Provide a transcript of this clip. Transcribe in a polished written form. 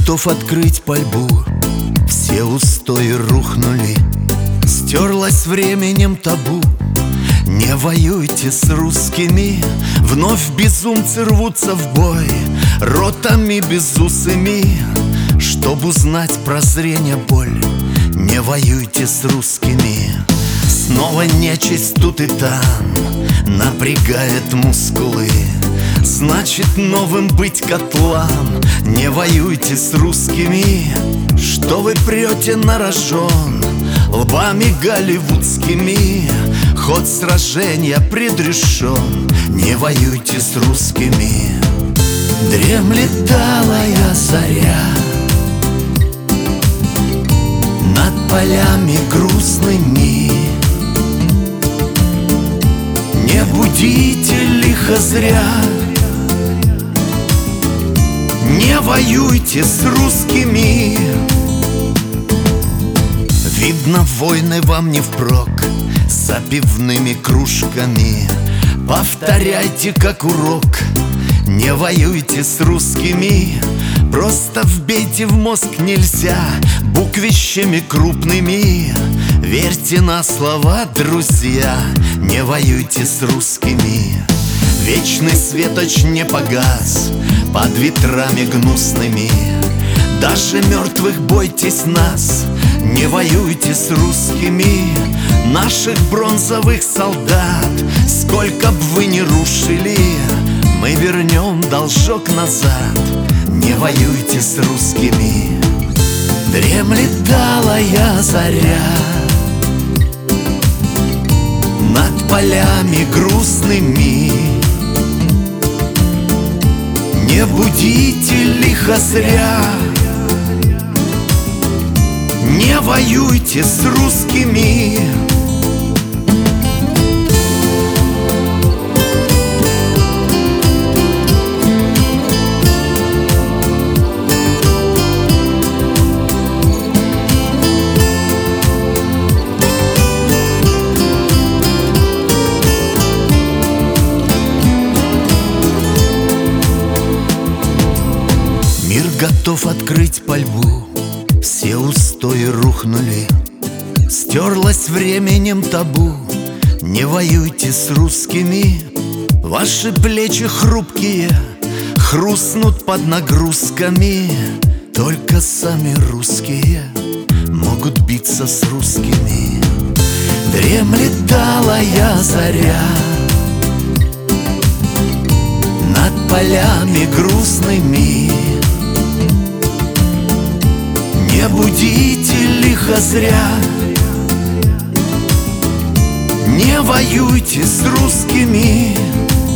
готов открыть пальбу. Все устои рухнули, стерлось временем табу. Не воюйте с русскими, вновь безумцы рвутся в бой, ротами безусыми, чтоб узнать прозрение боль. Не воюйте с русскими. Снова нечисть тут и там напрягает мускулы. Значит, новым быть котлам. Не воюйте с русскими. Что вы прете на рожон лбами голливудскими? Ход сражения предрешен. Не воюйте с русскими. Дремлет талая заря над полями грустными. Не будите лихо зря. Не воюйте с русскими. Видно, войны вам не впрок за пивными кружками. Повторяйте как урок. Не воюйте с русскими. Просто вбейте в мозг нельзя буквищами крупными. Верьте на слова, друзья. Не воюйте с русскими. Вечный светоч не погас под ветрами гнусными. Даже мертвых бойтесь нас. Не воюйте с русскими. Наших бронзовых солдат сколько б вы ни рушили, мы вернем должок назад. Не воюйте с русскими. Дремлет талая заря над полями грустными. Не будите лихо зря. Не воюйте с русскими. Мир готов открыть пальбу. Все устои рухнули, стерлось временем табу. Не воюйте с русскими. Ваши плечи хрупкие хрустнут под нагрузками. Только сами русские могут биться с русскими. Дремлет талая заря над полями грустными. Не будите лихо зря. Не воюйте с русскими.